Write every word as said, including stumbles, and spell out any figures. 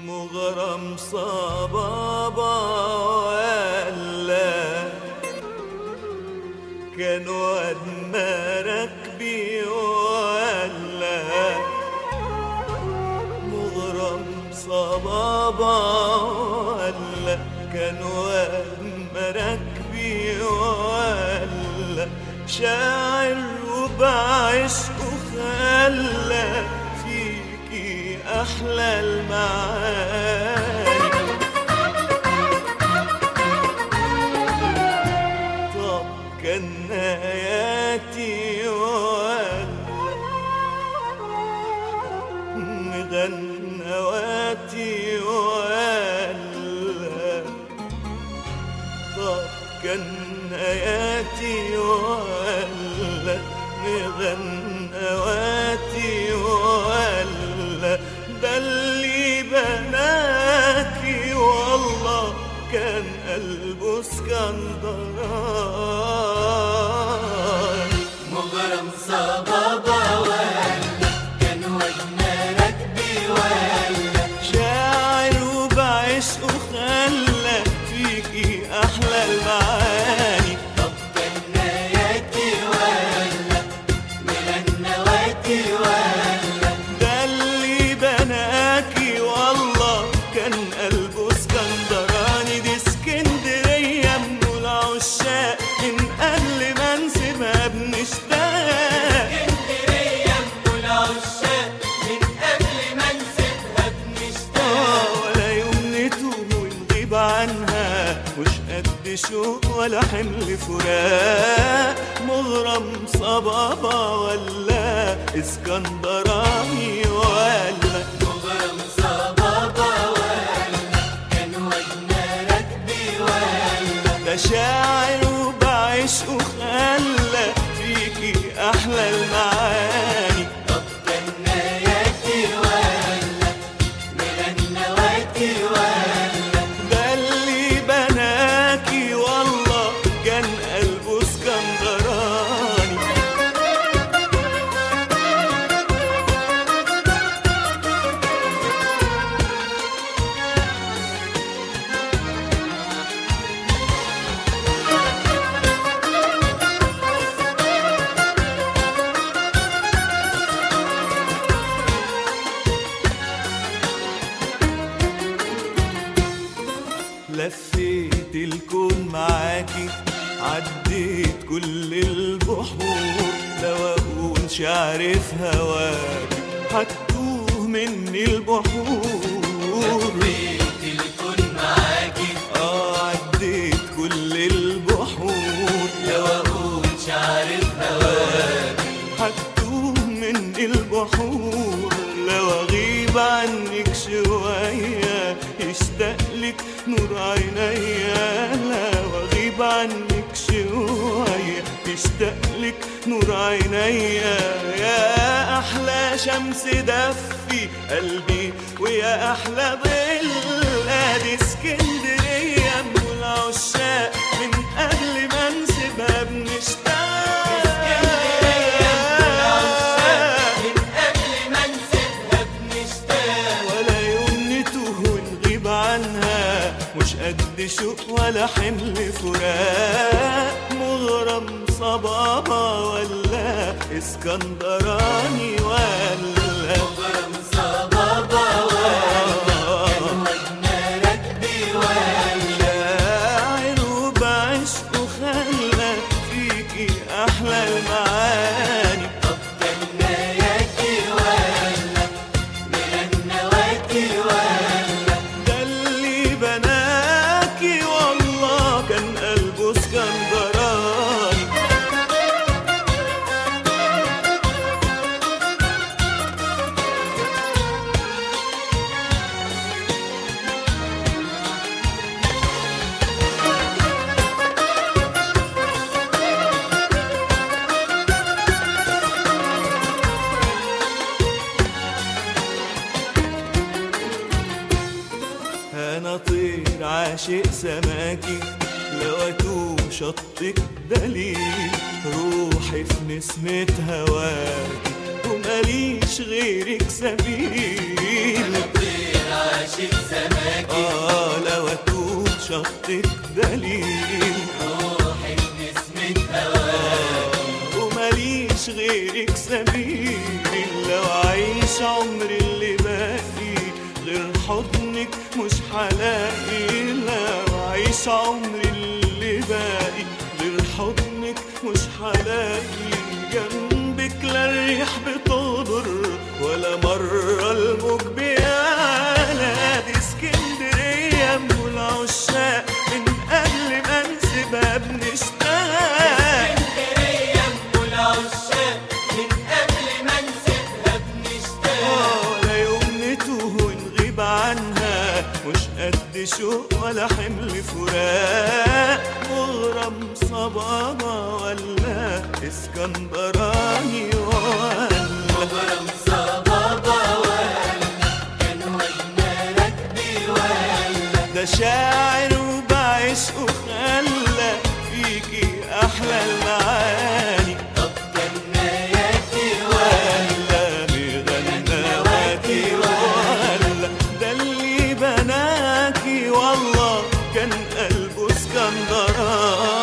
مغرم صبابا ولا كان واد مراكبي ولا مغرم صبابا ولا كان واد مراكبي ولا شاعر وبعشقه خلى فيكي أحلى المعاني. طب كان نهاياتي ولا مغنواتي ولا طب كان نهاياتي ولا مغنواتي ولا ده اللي بناكي والله كان قلبه اسكندراني. مغرم صبابا ولا كان وجنا راكبي ولا شاعر وبعشقه خلى فيكي أحلى المعاني. طب كان نهاياتي ولا مغنواتي ولا ده اللي بناكي والله كان قلبه اسكندراني. دي اسكندرية من العشاق من قبل ما نسيبها بنشتاق. اسكندرية ام العشاق من قبل ما نسيبها بنشتاق. ولا يوم نتوه ونغيب عنها مش قد شوق ولا حمل فراق. مغرم صبابا ولا اسكندراني ولا مغرم صبابا ولا كان وجنا راكبي ولا ده شاعر وبعشقه خلى فيكي أحلى المعاني. طب كان نهاياتي ولا مغنواتي ولا ده اللي بناكي والله كان قلبه اسكندراني. لفيت الكون معاكي عديت كل البحور لو اكونش عارف هواكي هتوه مني البحور. لفيت الكون معاكي اه عديت كل البحور لو اكونش عارف هواكي هتوه مني البحور. لو اغيب عنك شوية يشتاقلك نور عينيا. لو اغيب عنك شوية يشتاقلك نور عينيا. يا احلى شمس دفي قلبي ويا احلى ظل. ادي اسكندرية ام العشاق من قبل ما نسيبها بنشتاق. مش قد شوق ولا حمل فراق. مغرم صبابا ولا اسكندراني ولا مغرم صبابا ولا كان وجنا راكبي ولا شاعر وبعشقه خلى فيكي أحلى المعاني. طب كان نهاياتي ولا مغنواتي ولا ده اللي بناكي والله كان قلبه اسكندراني. أنا طير عاشق سماكي لو أتوه شطك دليل. روحي في نسمة هواكي وماليش غيرك سبيل. طير عاشق عاشق سماكي آه لو أتوه شطك دليل روحي بنسمة هواكي ومليش غيرك سبيل لو عايش عمري اللي باقي غير حضنك مش هلاقي لو عايش عمري اللي باقي غير حضنك مش هلاقي جنبك لا الريح بتقدر ولا مرة الموج بيعلى دي اسكندرية ام العشاق من قبل ما انسيبها بنشتاق اسكندرية ام العشاق من قبل ما نسيبها بنشتاق ولا يوم نتوه ونغيب عنها مش قد شوق ولا حمل فراق مغرم صبابة ولا اسكندراني ولا مغرم صبابة ولا كان وجنا راكبي ولا ده شاعر وبعشقه خلى فيكي أحلى المعاني طب كناياتي ولا ولا بغنواتي ولا ده اللي بناكي والله كان قلبه اسكندراني